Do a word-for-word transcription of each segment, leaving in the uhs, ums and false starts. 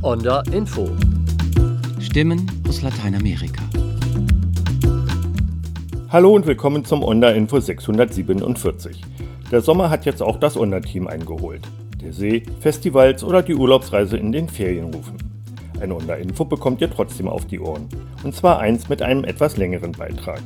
Onda Info. Stimmen aus Lateinamerika. Hallo und willkommen zum Onda Info sechshundertsiebenundvierzig. Der Sommer hat jetzt auch das Onda-Team eingeholt. Der See, Festivals oder die Urlaubsreise in den Ferien rufen. Eine Onda Info bekommt ihr trotzdem auf die Ohren. Und zwar eins mit einem etwas längeren Beitrag.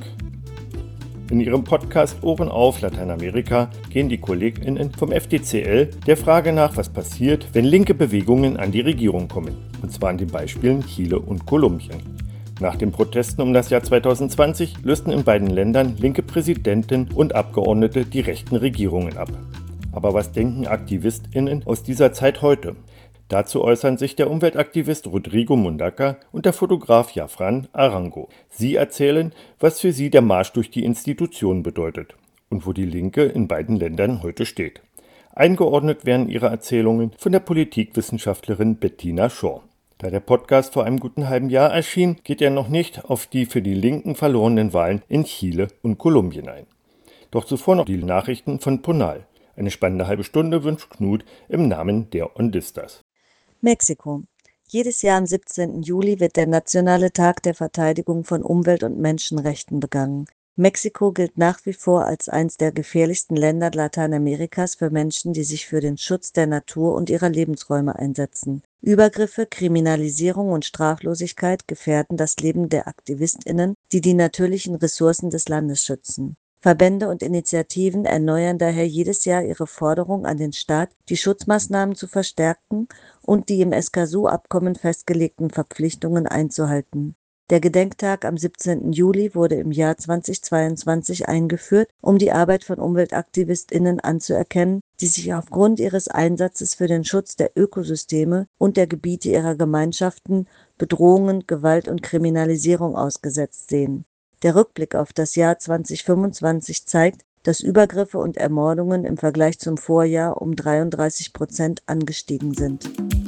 In ihrem Podcast Ohren auf Lateinamerika gehen die KollegInnen vom F D C L der Frage nach, was passiert, wenn linke Bewegungen an die Regierung kommen. Und zwar an den Beispielen Chile und Kolumbien. Nach den Protesten um das Jahr zweitausendzwanzig lösten in beiden Ländern linke Präsidenten und Abgeordnete die rechten Regierungen ab. Aber was denken AktivistInnen aus dieser Zeit heute? Dazu äußern sich der Umweltaktivist Rodrigo Mundaca und der Fotograf Jafran Arango. Sie erzählen, was für sie der Marsch durch die Institutionen bedeutet und wo die Linke in beiden Ländern heute steht. Eingeordnet werden ihre Erzählungen von der Politikwissenschaftlerin Bettina Shaw. Da der Podcast vor einem guten halben Jahr erschien, geht er noch nicht auf die für die Linken verlorenen Wahlen in Chile und Kolumbien ein. Doch zuvor noch die Nachrichten von Ponal. Eine spannende halbe Stunde wünscht Knut im Namen der Ondistas. Mexiko. Jedes Jahr am siebzehnten Juli wird der Nationale Tag der Verteidigung von Umwelt- und Menschenrechten begangen. Mexiko gilt nach wie vor als eines der gefährlichsten Länder Lateinamerikas für Menschen, die sich für den Schutz der Natur und ihrer Lebensräume einsetzen. Übergriffe, Kriminalisierung und Straflosigkeit gefährden das Leben der AktivistInnen, die die natürlichen Ressourcen des Landes schützen. Verbände und Initiativen erneuern daher jedes Jahr ihre Forderung an den Staat, die Schutzmaßnahmen zu verstärken und die im Escazú-Abkommen festgelegten Verpflichtungen einzuhalten. Der Gedenktag am siebzehnten Juli wurde im Jahr zweitausendzweiundzwanzig eingeführt, um die Arbeit von UmweltaktivistInnen anzuerkennen, die sich aufgrund ihres Einsatzes für den Schutz der Ökosysteme und der Gebiete ihrer Gemeinschaften Bedrohungen, Gewalt und Kriminalisierung ausgesetzt sehen. Der Rückblick auf das Jahr zweitausendfünfundzwanzig zeigt, dass Übergriffe und Ermordungen im Vergleich zum Vorjahr um dreiunddreißig Prozent angestiegen sind.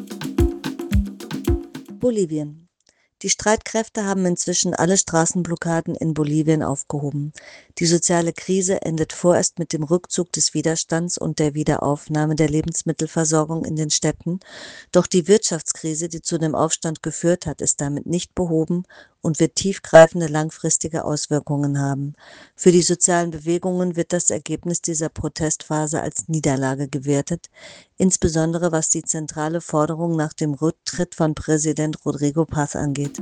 Bolivien. Die Streitkräfte haben inzwischen alle Straßenblockaden in Bolivien aufgehoben. Die soziale Krise endet vorerst mit dem Rückzug des Widerstands und der Wiederaufnahme der Lebensmittelversorgung in den Städten. Doch die Wirtschaftskrise, die zu dem Aufstand geführt hat, ist damit nicht behoben und wird tiefgreifende langfristige Auswirkungen haben. Für die sozialen Bewegungen wird das Ergebnis dieser Protestphase als Niederlage gewertet, insbesondere was die zentrale Forderung nach dem Rücktritt von Präsident Rodrigo Paz angeht.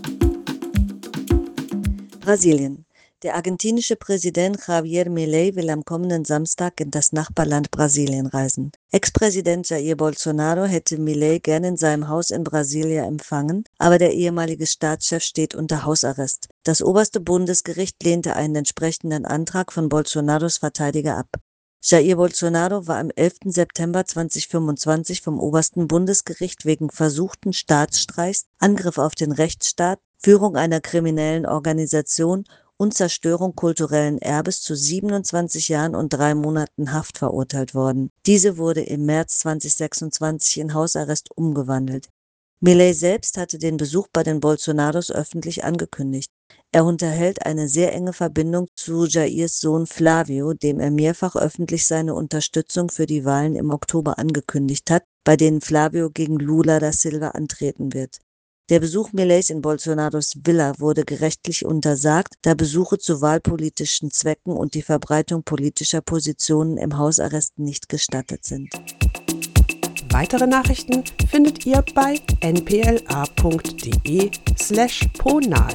Brasilien. Der argentinische Präsident Javier Milei will am kommenden Samstag in das Nachbarland Brasilien reisen. Ex-Präsident Jair Bolsonaro hätte Milei gern in seinem Haus in Brasilia empfangen, aber der ehemalige Staatschef steht unter Hausarrest. Das oberste Bundesgericht lehnte einen entsprechenden Antrag von Bolsonaros Verteidiger ab. Jair Bolsonaro war am elften September zweitausendfünfundzwanzig vom obersten Bundesgericht wegen versuchten Staatsstreichs, Angriff auf den Rechtsstaat, Führung einer kriminellen Organisation und Zerstörung kulturellen Erbes zu siebenundzwanzig Jahren und drei Monaten Haft verurteilt worden. Diese wurde im März zweitausendsechsundzwanzig in Hausarrest umgewandelt. Milei selbst hatte den Besuch bei den Bolsonaros öffentlich angekündigt. Er unterhält eine sehr enge Verbindung zu Jairs Sohn Flávio, dem er mehrfach öffentlich seine Unterstützung für die Wahlen im Oktober angekündigt hat, bei denen Flávio gegen Lula da Silva antreten wird. Der Besuch Mileis in Bolsonaros Villa wurde gerichtlich untersagt, da Besuche zu wahlpolitischen Zwecken und die Verbreitung politischer Positionen im Hausarrest nicht gestattet sind. Weitere Nachrichten findet ihr bei n p l a punkt d e slash ponal.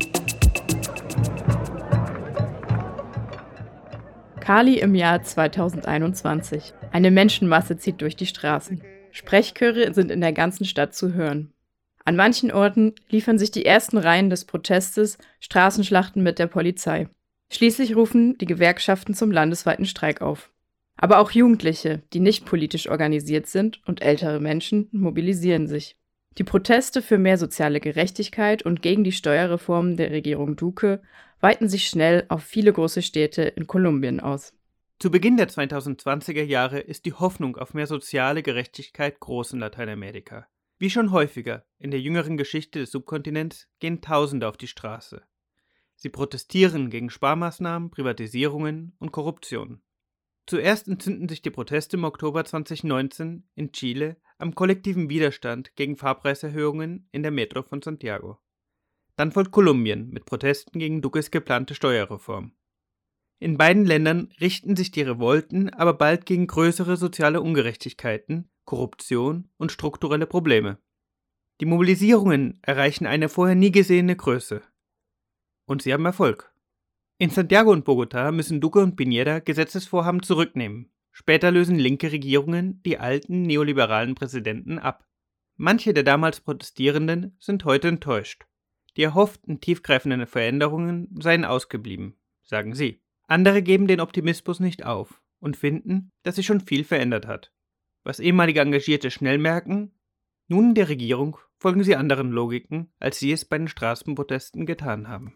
Cali im Jahr zweitausendeinundzwanzig. Eine Menschenmasse zieht durch die Straßen. Sprechchöre sind in der ganzen Stadt zu hören. An manchen Orten liefern sich die ersten Reihen des Protestes Straßenschlachten mit der Polizei. Schließlich rufen die Gewerkschaften zum landesweiten Streik auf. Aber auch Jugendliche, die nicht politisch organisiert sind, und ältere Menschen mobilisieren sich. Die Proteste für mehr soziale Gerechtigkeit und gegen die Steuerreformen der Regierung Duque weiten sich schnell auf viele große Städte in Kolumbien aus. Zu Beginn der zweitausendzwanziger Jahre ist die Hoffnung auf mehr soziale Gerechtigkeit groß in Lateinamerika. Wie schon häufiger in der jüngeren Geschichte des Subkontinents gehen Tausende auf die Straße. Sie protestieren gegen Sparmaßnahmen, Privatisierungen und Korruption. Zuerst entzünden sich die Proteste im Oktober zweitausendneunzehn in Chile am kollektiven Widerstand gegen Fahrpreiserhöhungen in der Metro von Santiago. Dann folgt Kolumbien mit Protesten gegen Duques geplante Steuerreform. In beiden Ländern richten sich die Revolten aber bald gegen größere soziale Ungerechtigkeiten, Korruption und strukturelle Probleme. Die Mobilisierungen erreichen eine vorher nie gesehene Größe. Und sie haben Erfolg. In Santiago und Bogotá müssen Duque und Piñera Gesetzesvorhaben zurücknehmen. Später lösen linke Regierungen die alten neoliberalen Präsidenten ab. Manche der damals Protestierenden sind heute enttäuscht. Die erhofften tiefgreifenden Veränderungen seien ausgeblieben, sagen sie. Andere geben den Optimismus nicht auf und finden, dass sich schon viel verändert hat. Was ehemalige Engagierte schnell merken, nun in der Regierung folgen sie anderen Logiken, als sie es bei den Straßenprotesten getan haben.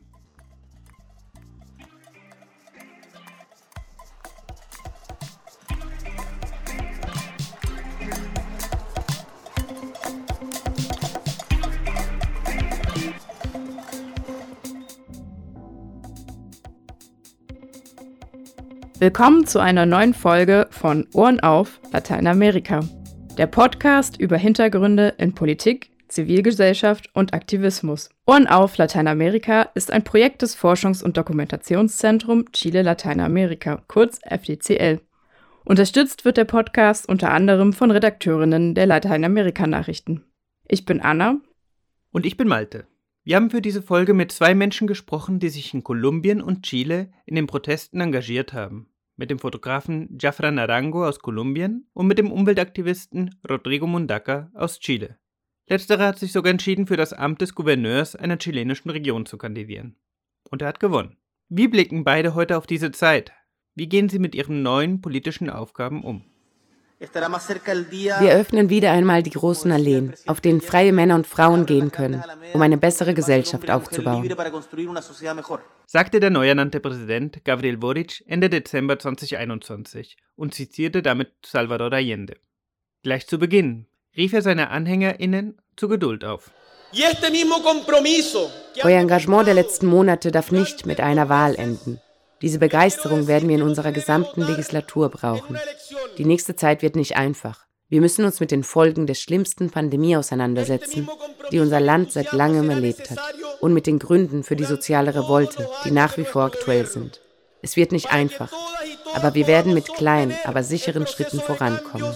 Willkommen zu einer neuen Folge von Ohren auf Lateinamerika, der Podcast über Hintergründe in Politik, Zivilgesellschaft und Aktivismus. Ohren auf Lateinamerika ist ein Projekt des Forschungs- und Dokumentationszentrum Chile Lateinamerika, kurz F D C L. Unterstützt wird der Podcast unter anderem von Redakteurinnen der Lateinamerika-Nachrichten. Ich bin Anna. Und ich bin Malte. Wir haben für diese Folge mit zwei Menschen gesprochen, die sich in Kolumbien und Chile in den Protesten engagiert haben. Mit dem Fotografen Jafran Arango aus Kolumbien und mit dem Umweltaktivisten Rodrigo Mundaca aus Chile. Letzterer hat sich sogar entschieden, für das Amt des Gouverneurs einer chilenischen Region zu kandidieren. Und er hat gewonnen. Wie blicken beide heute auf diese Zeit? Wie gehen sie mit ihren neuen politischen Aufgaben um? Wir öffnen wieder einmal die großen Alleen, auf denen freie Männer und Frauen gehen können, um eine bessere Gesellschaft aufzubauen, sagte der neu ernannte Präsident Gabriel Boric Ende Dezember zweitausendeinundzwanzig und zitierte damit Salvador Allende. Gleich zu Beginn rief er seine AnhängerInnen zur Geduld auf. Euer Engagement der letzten Monate darf nicht mit einer Wahl enden. Diese Begeisterung werden wir in unserer gesamten Legislatur brauchen. Die nächste Zeit wird nicht einfach. Wir müssen uns mit den Folgen der schlimmsten Pandemie auseinandersetzen, die unser Land seit langem erlebt hat, und mit den Gründen für die soziale Revolte, die nach wie vor aktuell sind. Es wird nicht einfach, aber wir werden mit kleinen, aber sicheren Schritten vorankommen.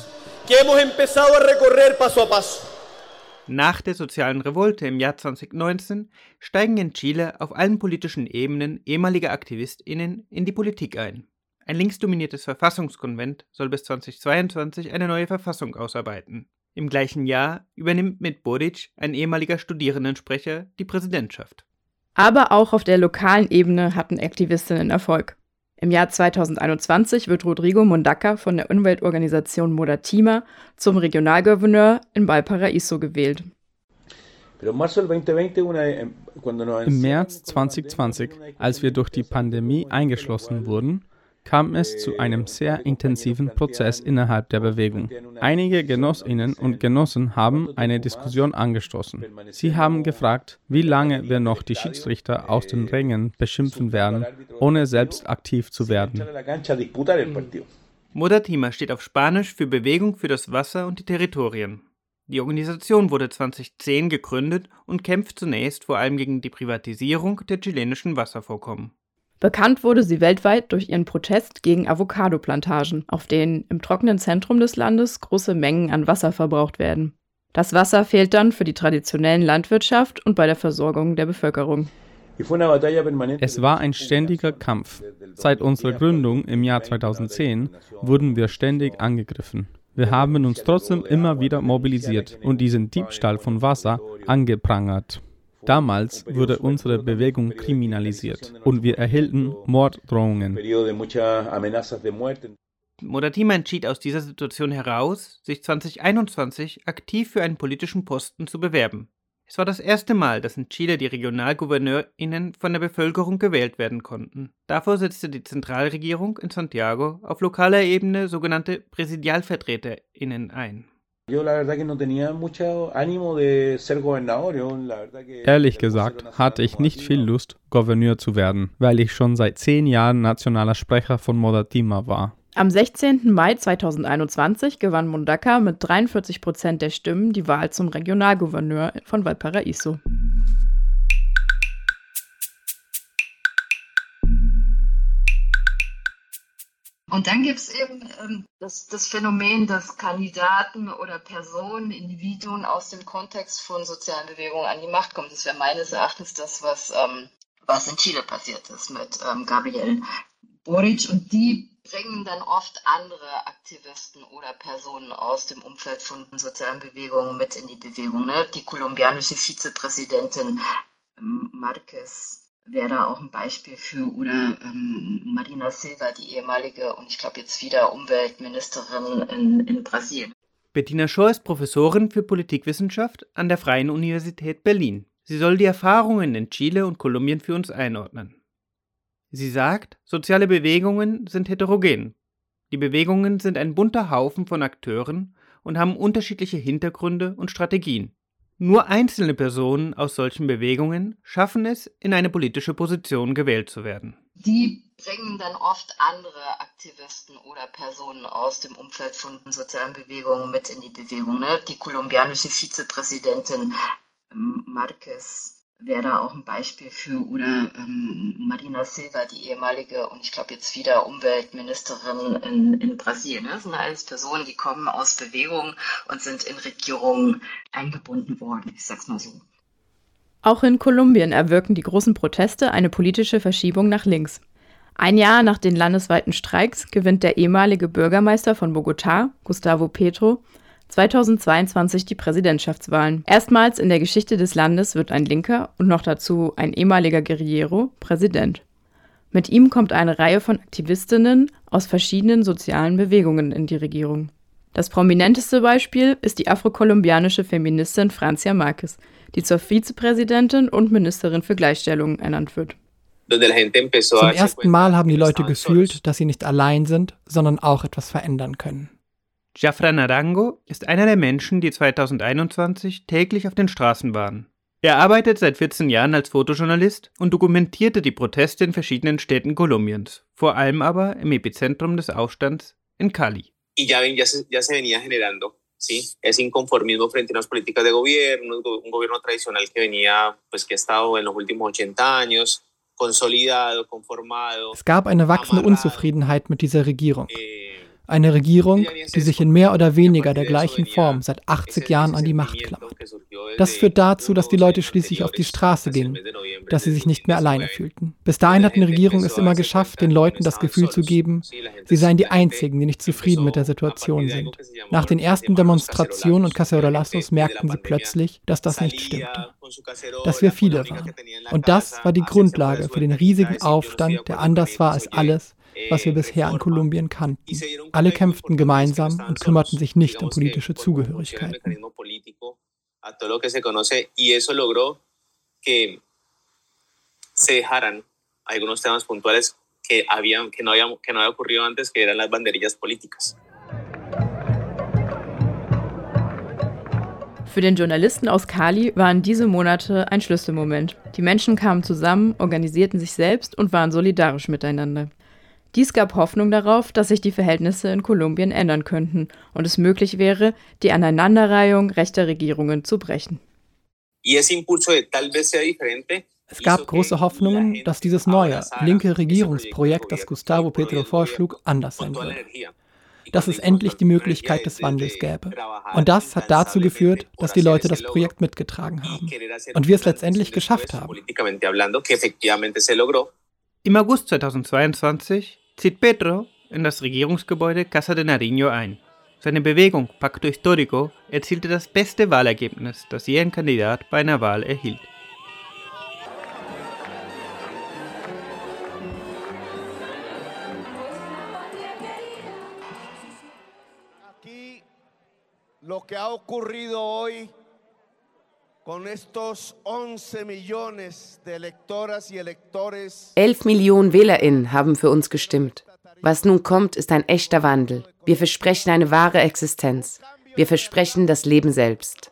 Nach der sozialen Revolte im Jahr zweitausendneunzehn steigen in Chile auf allen politischen Ebenen ehemalige AktivistInnen in die Politik ein. Ein linksdominiertes Verfassungskonvent soll bis zweitausendzweiundzwanzig eine neue Verfassung ausarbeiten. Im gleichen Jahr übernimmt mit Boric ein ehemaliger Studierendensprecher die Präsidentschaft. Aber auch auf der lokalen Ebene hatten Aktivistinnen Erfolg. Im Jahr zweitausendeinundzwanzig wird Rodrigo Mundaca von der Umweltorganisation Modatima zum Regionalgouverneur in Valparaíso gewählt. Im März zweitausendzwanzig, als wir durch die Pandemie eingeschlossen wurden, kam es zu einem sehr intensiven Prozess innerhalb der Bewegung. Einige Genossinnen und Genossen haben eine Diskussion angestoßen. Sie haben gefragt, wie lange wir noch die Schiedsrichter aus den Rängen beschimpfen werden, ohne selbst aktiv zu werden. Modatima steht auf Spanisch für Bewegung für das Wasser und die Territorien. Die Organisation wurde zweitausendzehn gegründet und kämpft zunächst vor allem gegen die Privatisierung der chilenischen Wasservorkommen. Bekannt wurde sie weltweit durch ihren Protest gegen Avocado-Plantagen, auf denen im trockenen Zentrum des Landes große Mengen an Wasser verbraucht werden. Das Wasser fehlt dann für die traditionellen Landwirtschaft und bei der Versorgung der Bevölkerung. Es war ein ständiger Kampf. Seit unserer Gründung im Jahr zweitausendzehn wurden wir ständig angegriffen. Wir haben uns trotzdem immer wieder mobilisiert und diesen Diebstahl von Wasser angeprangert. Damals wurde unsere Bewegung kriminalisiert und wir erhielten Morddrohungen. Modatima entschied aus dieser Situation heraus, sich zweitausendeinundzwanzig aktiv für einen politischen Posten zu bewerben. Es war das erste Mal, dass in Chile die RegionalgouverneurInnen von der Bevölkerung gewählt werden konnten. Davor setzte die Zentralregierung in Santiago auf lokaler Ebene sogenannte PräsidialvertreterInnen ein. Ehrlich gesagt hatte ich nicht viel Lust, Gouverneur zu werden, weil ich schon seit zehn Jahren nationaler Sprecher von Modatima war. Am sechzehnten Mai zweitausendeinundzwanzig gewann Mundaka mit dreiundvierzig Prozent der Stimmen die Wahl zum Regionalgouverneur von Valparaíso. Und dann gibt es eben ähm, das, das Phänomen, dass Kandidaten oder Personen, Individuen aus dem Kontext von sozialen Bewegungen an die Macht kommen. Das wäre meines Erachtens das, was, ähm, was in Chile passiert ist mit ähm, Gabriel Boric. Und die bringen dann oft andere Aktivisten oder Personen aus dem Umfeld von sozialen Bewegungen mit in die Bewegung. Ne? Die kolumbianische Vizepräsidentin ähm, Marquez wäre da auch ein Beispiel für, oder ähm, Marina Silva, die ehemalige und ich glaube jetzt wieder Umweltministerin in, in Brasilien. Bettina Schor ist Professorin für Politikwissenschaft an der Freien Universität Berlin. Sie soll die Erfahrungen in Chile und Kolumbien für uns einordnen. Sie sagt, soziale Bewegungen sind heterogen. Die Bewegungen sind ein bunter Haufen von Akteuren und haben unterschiedliche Hintergründe und Strategien. Nur einzelne Personen aus solchen Bewegungen schaffen es, in eine politische Position gewählt zu werden. Die bringen dann oft andere Aktivisten oder Personen aus dem Umfeld von sozialen Bewegungen mit in die Bewegung. Ne? Die kolumbianische Vizepräsidentin ähm, Marquez wäre da auch ein Beispiel für, oder ähm, Marina Silva, die ehemalige und ich glaube jetzt wieder Umweltministerin in, in Brasilien. Ne? Das sind alles Personen, die kommen aus Bewegungen und sind in Regierungen eingebunden worden, ich sag's mal so. Auch in Kolumbien erwirken die großen Proteste eine politische Verschiebung nach links. Ein Jahr nach den landesweiten Streiks gewinnt der ehemalige Bürgermeister von Bogotá, Gustavo Petro, zweitausendzweiundzwanzig die Präsidentschaftswahlen. Erstmals in der Geschichte des Landes wird ein Linker und noch dazu ein ehemaliger Guerillero Präsident. Mit ihm kommt eine Reihe von Aktivistinnen aus verschiedenen sozialen Bewegungen in die Regierung. Das prominenteste Beispiel ist die afrokolumbianische Feministin Francia Márquez, die zur Vizepräsidentin und Ministerin für Gleichstellung ernannt wird. Zum ersten Mal haben die Leute gefühlt, dass sie nicht allein sind, sondern auch etwas verändern können. Jafran Arango ist einer der Menschen, die zweitausendeinundzwanzig täglich auf den Straßen waren. Er arbeitet seit vierzehn Jahren als Fotojournalist und dokumentierte die Proteste in verschiedenen Städten Kolumbiens, vor allem aber im Epizentrum des Aufstands in Cali. Y ya, ya, se, ya se venía generando, ¿sí? Ese inconformismo frente a unas políticas de gobierno, un gobierno tradicional que venía, pues que ha estado en los últimos ochenta años, consolidado, conformado. Es gab eine wachsende Unzufriedenheit mit dieser Regierung. Eine Regierung, die sich in mehr oder weniger der gleichen Form seit achtzig Jahren an die Macht klammert. Das führt dazu, dass die Leute schließlich auf die Straße gingen, dass sie sich nicht mehr alleine fühlten. Bis dahin hat eine Regierung es immer geschafft, den Leuten das Gefühl zu geben, sie seien die Einzigen, die nicht zufrieden mit der Situation sind. Nach den ersten Demonstrationen und Cacerolazos merkten sie plötzlich, dass das nicht stimmte. Dass wir viele waren. Und das war die Grundlage für den riesigen Aufstand, der anders war als alles, was wir bisher in Kolumbien kannten. Alle kämpften gemeinsam und kümmerten sich nicht um politische Zugehörigkeiten. Für den Journalisten aus Cali waren diese Monate ein Schlüsselmoment. Die Menschen kamen zusammen, organisierten sich selbst und waren solidarisch miteinander. Dies gab Hoffnung darauf, dass sich die Verhältnisse in Kolumbien ändern könnten und es möglich wäre, die Aneinanderreihung rechter Regierungen zu brechen. Es gab große Hoffnungen, dass dieses neue, linke Regierungsprojekt, das Gustavo Petro vorschlug, anders sein würde. Dass es endlich die Möglichkeit des Wandels gäbe. Und das hat dazu geführt, dass die Leute das Projekt mitgetragen haben. Und wir es letztendlich geschafft haben. Im August zweitausendzweiundzwanzig zieht Petro in das Regierungsgebäude Casa de Nariño ein. Seine Bewegung Pacto Histórico erzielte das beste Wahlergebnis, das je ein Kandidat bei einer Wahl erhielt. Aquí lo que ha ocurrido hoy Elf Millionen WählerInnen haben für uns gestimmt. Was nun kommt, ist ein echter Wandel. Wir versprechen eine wahre Existenz. Wir versprechen das Leben selbst.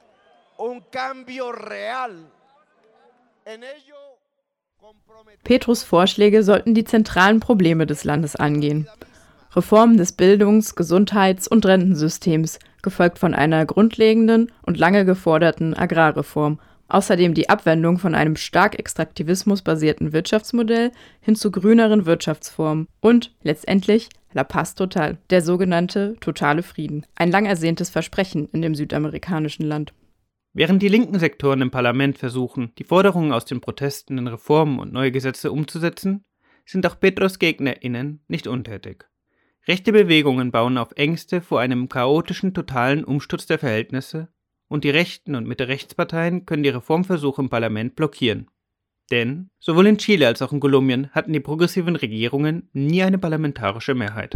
Petros Vorschläge sollten die zentralen Probleme des Landes angehen. Reformen des Bildungs-, Gesundheits- und Rentensystems, gefolgt von einer grundlegenden und lange geforderten Agrarreform. Außerdem die Abwendung von einem stark extraktivismusbasierten Wirtschaftsmodell hin zu grüneren Wirtschaftsformen und letztendlich La Paz Total, der sogenannte totale Frieden. Ein lang ersehntes Versprechen in dem südamerikanischen Land. Während die linken Sektoren im Parlament versuchen, die Forderungen aus den Protesten in Reformen und neue Gesetze umzusetzen, sind auch Petros GegnerInnen nicht untätig. Rechte Bewegungen bauen auf Ängste vor einem chaotischen, totalen Umsturz der Verhältnisse und die rechten und Mitte-Rechtsparteien können die Reformversuche im Parlament blockieren. Denn sowohl in Chile als auch in Kolumbien hatten die progressiven Regierungen nie eine parlamentarische Mehrheit.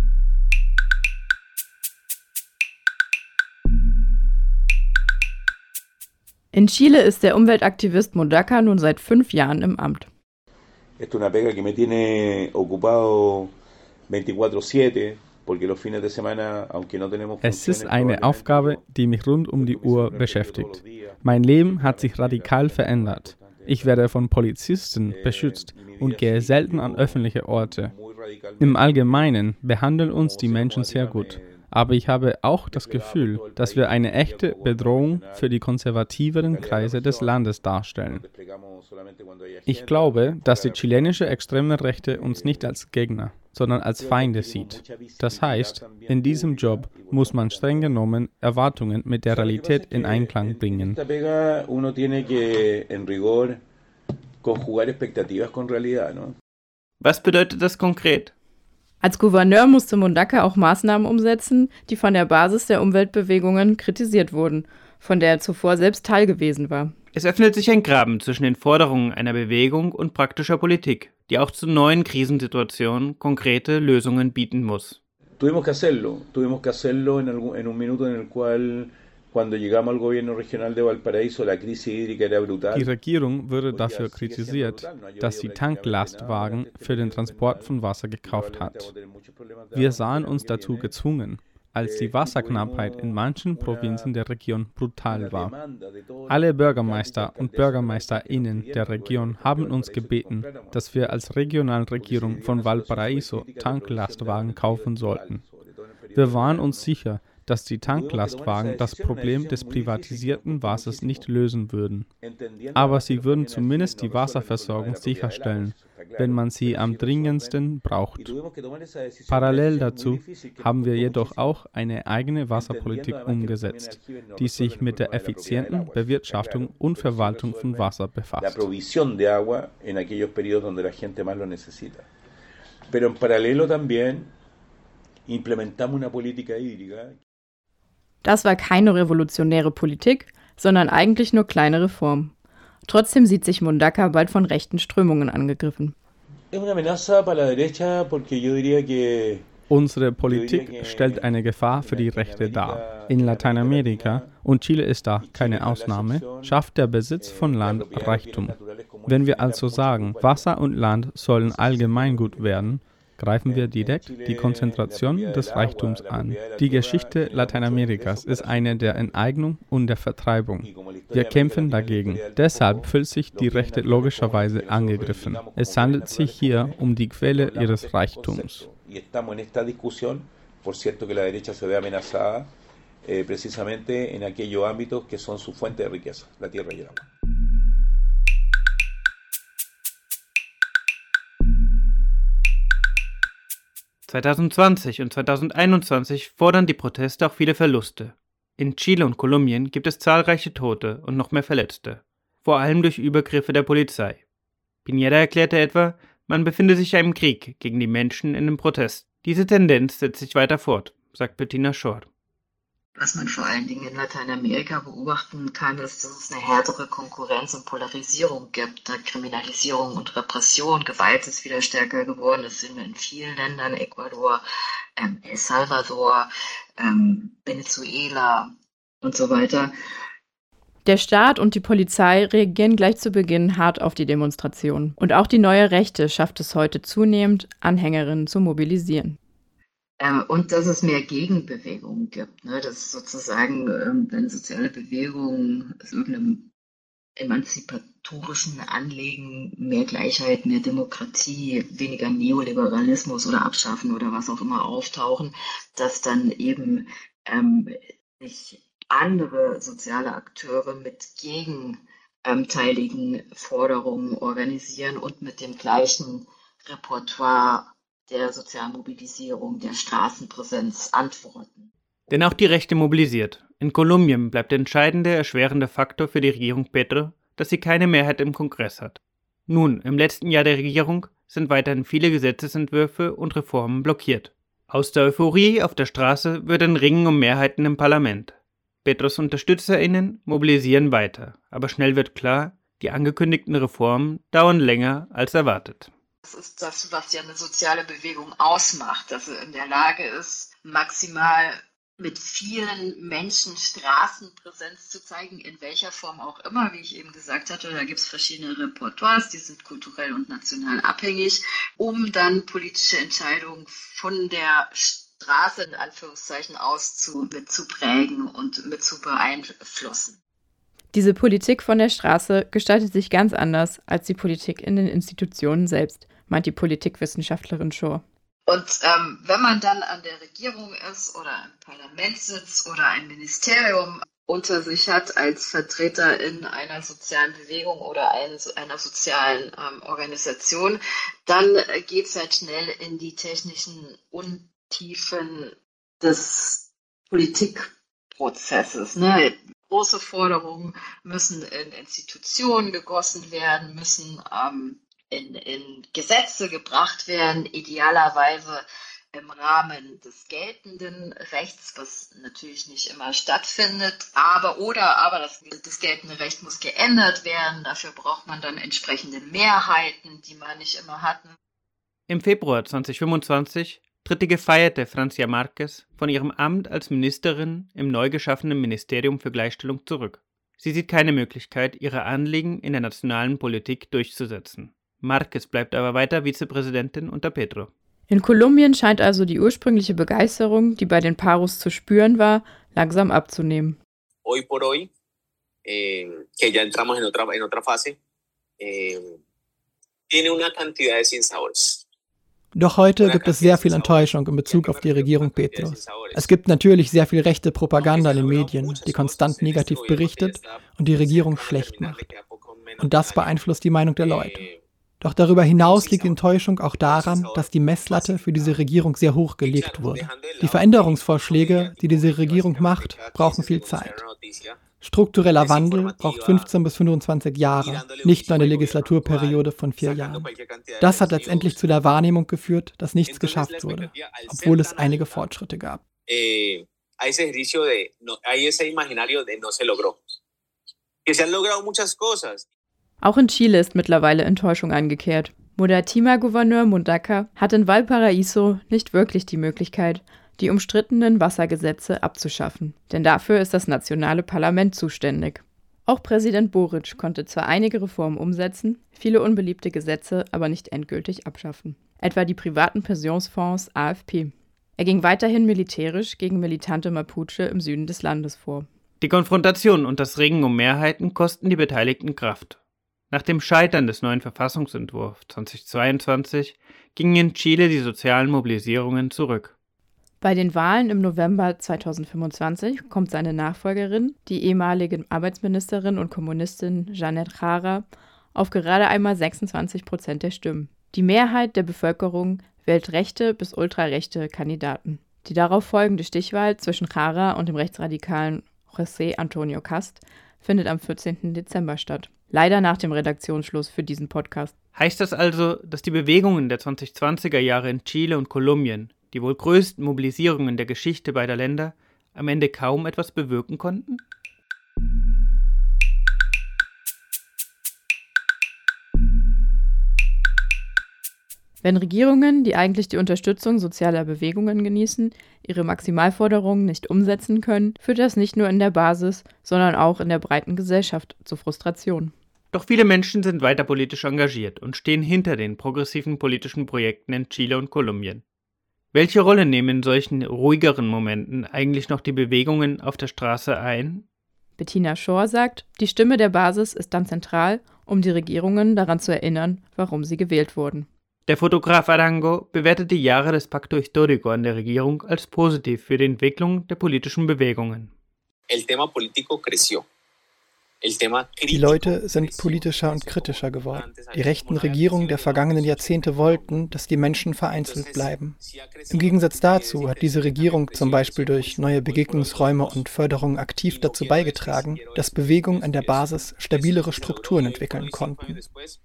In Chile ist der Umweltaktivist Mundaca nun seit fünf Jahren im Amt. Es una pega que me tiene ocupado veinticuatro siete. Es ist eine Aufgabe, die mich rund um die Uhr beschäftigt. Mein Leben hat sich radikal verändert. Ich werde von Polizisten beschützt und gehe selten an öffentliche Orte. Im Allgemeinen behandeln uns die Menschen sehr gut. Aber ich habe auch das Gefühl, dass wir eine echte Bedrohung für die konservativeren Kreise des Landes darstellen. Ich glaube, dass die chilenische extreme Rechte uns nicht als Gegner, sondern als Feinde sieht. Das heißt, in diesem Job muss man streng genommen Erwartungen mit der Realität in Einklang bringen. Was bedeutet das konkret? Als Gouverneur musste Mundaca auch Maßnahmen umsetzen, die von der Basis der Umweltbewegungen kritisiert wurden, von der er zuvor selbst Teil gewesen war. Es öffnet sich ein Graben zwischen den Forderungen einer Bewegung und praktischer Politik, die auch zu neuen Krisensituationen konkrete Lösungen bieten muss. Tuvimos que hacerlo, tuvimos que hacerlo en, algún, en un minuto en el cual cuando llegamos al gobierno regional de Valparaíso la crisis hídrica era brutal. Die Regierung wurde dafür kritisiert, dass sie Tanklastwagen für den Transport von Wasser gekauft hat. Wir sahen uns dazu gezwungen, als die Wasserknappheit in manchen Provinzen der Region brutal war. Alle Bürgermeister und BürgermeisterInnen der Region haben uns gebeten, dass wir als Regionalregierung von Valparaíso Tanklastwagen kaufen sollten. Wir waren uns sicher, dass die Tanklastwagen das Problem des privatisierten Wassers nicht lösen würden. Aber sie würden zumindest die Wasserversorgung sicherstellen, wenn man sie am dringendsten braucht. Parallel dazu haben wir jedoch auch eine eigene Wasserpolitik umgesetzt, die sich mit der effizienten Bewirtschaftung und Verwaltung von Wasser befasst. Das war keine revolutionäre Politik, sondern eigentlich nur kleine Reformen. Trotzdem sieht sich Mundaca bald von rechten Strömungen angegriffen. Unsere Politik stellt eine Gefahr für die Rechte dar. In Lateinamerika, und Chile ist da keine Ausnahme, schafft der Besitz von Land Reichtum. Wenn wir also sagen, Wasser und Land sollen Allgemeingut werden, greifen wir direkt die Konzentration des Reichtums an. Die Geschichte Lateinamerikas ist eine der Enteignung und der Vertreibung. Wir kämpfen dagegen. Deshalb fühlt sich die Rechte logischerweise angegriffen. Es handelt sich hier um die Quelle ihres Reichtums. zwanzig zwanzig und zwanzig einundzwanzig fordern die Proteste auch viele Verluste. In Chile und Kolumbien gibt es zahlreiche Tote und noch mehr Verletzte, vor allem durch Übergriffe der Polizei. Piñera erklärte etwa, man befinde sich in einem Krieg gegen die Menschen in dem Protest. Diese Tendenz setzt sich weiter fort, sagt Bettina Schor. Was man vor allen Dingen in Lateinamerika beobachten kann, ist, dass es eine härtere Konkurrenz und Polarisierung gibt. Eine Kriminalisierung und Repression, Gewalt ist wieder stärker geworden. Das sehen wir in vielen Ländern, Ecuador, ähm, El Salvador, ähm, Venezuela und so weiter. Der Staat und die Polizei reagieren gleich zu Beginn hart auf die Demonstrationen. Und auch die neue Rechte schafft es heute zunehmend, Anhängerinnen zu mobilisieren. Ähm, und dass es mehr Gegenbewegungen gibt, ne? Dass sozusagen, ähm, wenn soziale Bewegungen aus irgendeinem emanzipatorischen Anliegen, mehr Gleichheit, mehr Demokratie, weniger Neoliberalismus oder Abschaffen oder was auch immer auftauchen, dass dann eben ähm, sich andere soziale Akteure mit gegenteiligen Forderungen organisieren und mit dem gleichen Repertoire der Sozialmobilisierung, der Straßenpräsenz antworten. Denn auch die Rechte mobilisiert. In Kolumbien bleibt der entscheidende, erschwerende Faktor für die Regierung Petro, dass sie keine Mehrheit im Kongress hat. Nun, im letzten Jahr der Regierung sind weiterhin viele Gesetzesentwürfe und Reformen blockiert. Aus der Euphorie auf der Straße wird ein Ringen um Mehrheiten im Parlament. Petros UnterstützerInnen mobilisieren weiter, aber schnell wird klar, die angekündigten Reformen dauern länger als erwartet. Das ist das, was ja eine soziale Bewegung ausmacht, dass sie in der Lage ist, maximal mit vielen Menschen Straßenpräsenz zu zeigen, in welcher Form auch immer, wie ich eben gesagt hatte. Da gibt es verschiedene Repertoires, die sind kulturell und national abhängig, um dann politische Entscheidungen von der Straße in Anführungszeichen aus zu, mit zu prägen und mit zu beeinflussen. Diese Politik von der Straße gestaltet sich ganz anders als die Politik in den Institutionen selbst, meint die Politikwissenschaftlerin Schor. Und ähm, wenn man dann an der Regierung ist oder im Parlament sitzt oder ein Ministerium unter sich hat als Vertreter in einer sozialen Bewegung oder ein, einer sozialen ähm, Organisation, dann äh, geht es halt schnell in die technischen Untiefen des Politikprozesses. Ne? Große Forderungen müssen in Institutionen gegossen werden, müssen ähm, in, in Gesetze gebracht werden, idealerweise im Rahmen des geltenden Rechts, was natürlich nicht immer stattfindet, aber oder aber das, das geltende Recht muss geändert werden. Dafür braucht man dann entsprechende Mehrheiten, die man nicht immer hat. Im Februar zweitausendfünfundzwanzig tritt die gefeierte Francia Márquez von ihrem Amt als Ministerin im neu geschaffenen Ministerium für Gleichstellung zurück. Sie sieht keine Möglichkeit, ihre Anliegen in der nationalen Politik durchzusetzen. Márquez bleibt aber weiter Vizepräsidentin unter Petro. In Kolumbien scheint also die ursprüngliche Begeisterung, die bei den Paros zu spüren war, langsam abzunehmen. Hoy por hoy, eh, que ya entramos en otra, en otra fase, eh, tiene una cantidad de sinsabores. Doch heute gibt es sehr viel Enttäuschung in Bezug auf die Regierung Petros. Es gibt natürlich sehr viel rechte Propaganda in den Medien, die konstant negativ berichtet und die Regierung schlecht macht. Und das beeinflusst die Meinung der Leute. Doch darüber hinaus liegt die Enttäuschung auch daran, dass die Messlatte für diese Regierung sehr hoch gelegt wurde. Die Veränderungsvorschläge, die diese Regierung macht, brauchen viel Zeit. Struktureller Wandel braucht fünfzehn bis fünfundzwanzig Jahre, nicht nur eine Legislaturperiode von vier Jahren. Das hat letztendlich zu der Wahrnehmung geführt, dass nichts geschafft wurde, obwohl es einige Fortschritte gab. Auch in Chile ist mittlerweile Enttäuschung eingekehrt. Modatima-Gouverneur Mundaca hat in Valparaíso nicht wirklich die Möglichkeit, die umstrittenen Wassergesetze abzuschaffen. Denn dafür ist das nationale Parlament zuständig. Auch Präsident Boric konnte zwar einige Reformen umsetzen, viele unbeliebte Gesetze aber nicht endgültig abschaffen. Etwa die privaten Pensionsfonds A F P. Er ging weiterhin militärisch gegen militante Mapuche im Süden des Landes vor. Die Konfrontation und das Ringen um Mehrheiten kosten die Beteiligten Kraft. Nach dem Scheitern des neuen Verfassungsentwurfs zweitausendzweiundzwanzig gingen in Chile die sozialen Mobilisierungen zurück. Bei den Wahlen im November zweitausendfünfundzwanzig kommt seine Nachfolgerin, die ehemalige Arbeitsministerin und Kommunistin Janet Jara, auf gerade einmal sechsundzwanzig Prozent der Stimmen. Die Mehrheit der Bevölkerung wählt rechte bis ultrarechte Kandidaten. Die darauf folgende Stichwahl zwischen Jara und dem rechtsradikalen José Antonio Cast findet am vierzehnten Dezember statt. Leider nach dem Redaktionsschluss für diesen Podcast. Heißt das also, dass die Bewegungen der zweitausendzwanziger Jahre in Chile und Kolumbien, die wohl größten Mobilisierungen der Geschichte beider Länder, am Ende kaum etwas bewirken konnten? Wenn Regierungen, die eigentlich die Unterstützung sozialer Bewegungen genießen, ihre Maximalforderungen nicht umsetzen können, führt das nicht nur in der Basis, sondern auch in der breiten Gesellschaft zu Frustration. Doch viele Menschen sind weiter politisch engagiert und stehen hinter den progressiven politischen Projekten in Chile und Kolumbien. Welche Rolle nehmen in solchen ruhigeren Momenten eigentlich noch die Bewegungen auf der Straße ein? Bettina Schor sagt, die Stimme der Basis ist dann zentral, um die Regierungen daran zu erinnern, warum sie gewählt wurden. Der Fotograf Arango bewertet die Jahre des Pacto Histórico an der Regierung als positiv für die Entwicklung der politischen Bewegungen. El tema político creció. Die Leute sind politischer und kritischer geworden. Die rechten Regierungen der vergangenen Jahrzehnte wollten, dass die Menschen vereinzelt bleiben. Im Gegensatz dazu hat diese Regierung zum Beispiel durch neue Begegnungsräume und Förderung aktiv dazu beigetragen, dass Bewegungen an der Basis stabilere Strukturen entwickeln konnten.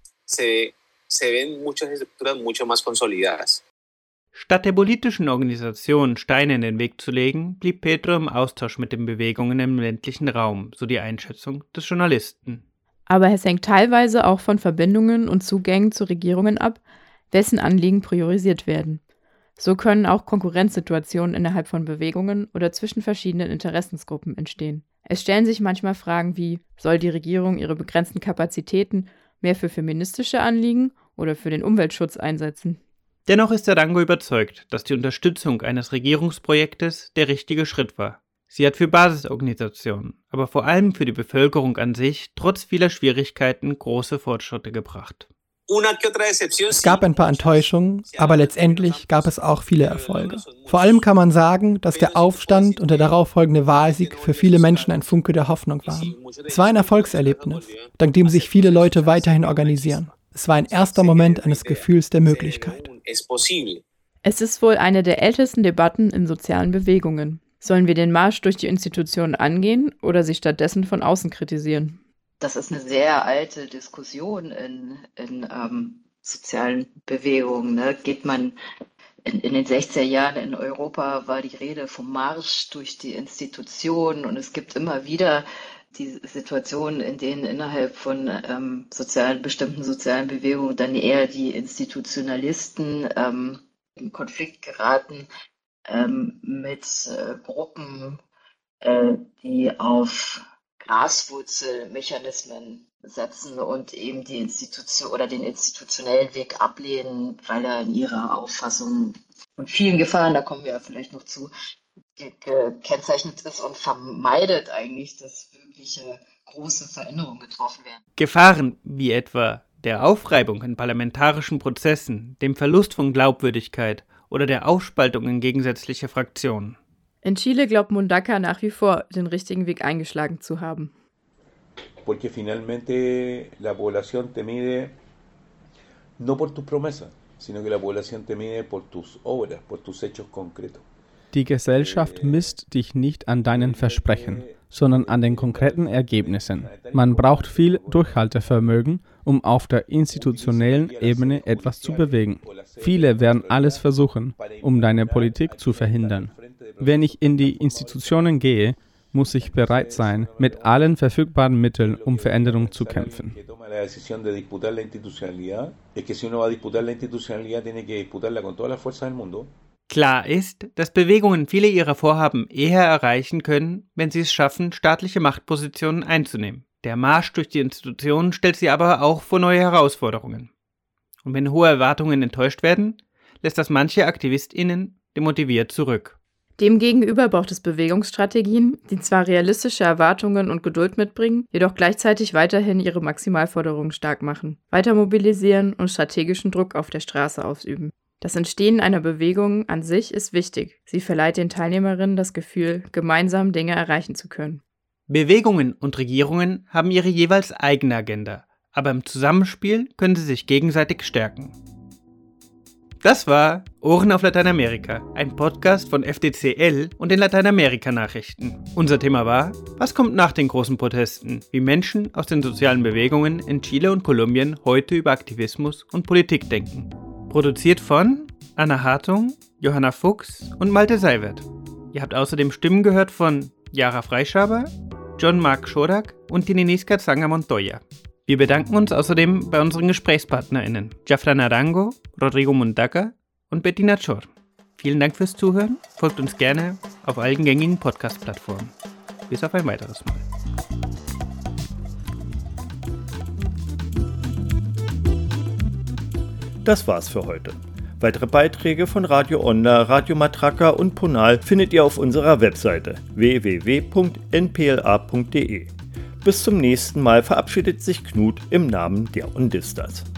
Statt der politischen Organisation Steine in den Weg zu legen, blieb Pedro im Austausch mit den Bewegungen im ländlichen Raum, so die Einschätzung des Journalisten. Aber es hängt teilweise auch von Verbindungen und Zugängen zu Regierungen ab, wessen Anliegen priorisiert werden. So können auch Konkurrenzsituationen innerhalb von Bewegungen oder zwischen verschiedenen Interessensgruppen entstehen. Es stellen sich manchmal Fragen wie, soll die Regierung ihre begrenzten Kapazitäten mehr für feministische Anliegen oder für den Umweltschutz einsetzen? Dennoch ist Arango überzeugt, dass die Unterstützung eines Regierungsprojektes der richtige Schritt war. Sie hat für Basisorganisationen, aber vor allem für die Bevölkerung an sich, trotz vieler Schwierigkeiten, große Fortschritte gebracht. Es gab ein paar Enttäuschungen, aber letztendlich gab es auch viele Erfolge. Vor allem kann man sagen, dass der Aufstand und der darauffolgende Wahlsieg für viele Menschen ein Funke der Hoffnung waren. Es war ein Erfolgserlebnis, dank dem sich viele Leute weiterhin organisieren. Es war ein erster Moment eines Gefühls der Möglichkeit. Es ist wohl eine der ältesten Debatten in sozialen Bewegungen. Sollen wir den Marsch durch die Institutionen angehen oder sie stattdessen von außen kritisieren? Das ist eine sehr alte Diskussion in, in ähm, sozialen Bewegungen. Ne? Geht man in, in den sechziger Jahren in Europa, war die Rede vom Marsch durch die Institutionen, und es gibt immer wieder die Situationen, in denen innerhalb von ähm, sozialen, bestimmten sozialen Bewegungen dann eher die Institutionalisten ähm, in Konflikt geraten ähm, mit äh, Gruppen, äh, die auf Graswurzelmechanismen setzen und eben die Institution oder den institutionellen Weg ablehnen, weil er in ihrer Auffassung von vielen Gefahren, da kommen wir ja vielleicht noch zu, gekennzeichnet ist und vermeidet eigentlich, dass wirkliche große Veränderungen getroffen werden. Gefahren wie etwa der Aufreibung in parlamentarischen Prozessen, dem Verlust von Glaubwürdigkeit oder der Aufspaltung in gegensätzliche Fraktionen. In Chile glaubt Mundaca nach wie vor, den richtigen Weg eingeschlagen zu haben. Porque finalmente la población te mide no por tus promesas, sino que la población te mide por tus obras, por tus hechos concretos. Die Gesellschaft misst dich nicht an deinen Versprechen, sondern an den konkreten Ergebnissen. Man braucht viel Durchhaltevermögen, um auf der institutionellen Ebene etwas zu bewegen. Viele werden alles versuchen, um deine Politik zu verhindern. Wenn ich in die Institutionen gehe, muss ich bereit sein, mit allen verfügbaren Mitteln um Veränderung zu kämpfen. Klar ist, dass Bewegungen viele ihrer Vorhaben eher erreichen können, wenn sie es schaffen, staatliche Machtpositionen einzunehmen. Der Marsch durch die Institutionen stellt sie aber auch vor neue Herausforderungen. Und wenn hohe Erwartungen enttäuscht werden, lässt das manche AktivistInnen demotiviert zurück. Demgegenüber braucht es Bewegungsstrategien, die zwar realistische Erwartungen und Geduld mitbringen, jedoch gleichzeitig weiterhin ihre Maximalforderungen stark machen, weiter mobilisieren und strategischen Druck auf der Straße ausüben. Das Entstehen einer Bewegung an sich ist wichtig. Sie verleiht den Teilnehmerinnen das Gefühl, gemeinsam Dinge erreichen zu können. Bewegungen und Regierungen haben ihre jeweils eigene Agenda, aber im Zusammenspiel können sie sich gegenseitig stärken. Das war Ohren auf Lateinamerika, ein Podcast von F D C L und den Lateinamerika-Nachrichten. Unser Thema war, was kommt nach den großen Protesten, wie Menschen aus den sozialen Bewegungen in Chile und Kolumbien heute über Aktivismus und Politik denken. Produziert von Anna Hartung, Johanna Fuchs und Malte Seiwert. Ihr habt außerdem Stimmen gehört von Yara Freischaber, John Mark Schodak und Tininiska Tsanga Montoya. Wir bedanken uns außerdem bei unseren GesprächspartnerInnen Jafran Arango, Rodrigo Mundaca und Bettina Schor. Vielen Dank fürs Zuhören, folgt uns gerne auf allen gängigen Podcast-Plattformen. Bis auf ein weiteres Mal. Das war's für heute. Weitere Beiträge von Radio Onda, Radio Matraca und Ponal findet ihr auf unserer Webseite w w w punkt n p l a punkt d e. Bis zum nächsten Mal verabschiedet sich Knut im Namen der Ondistas.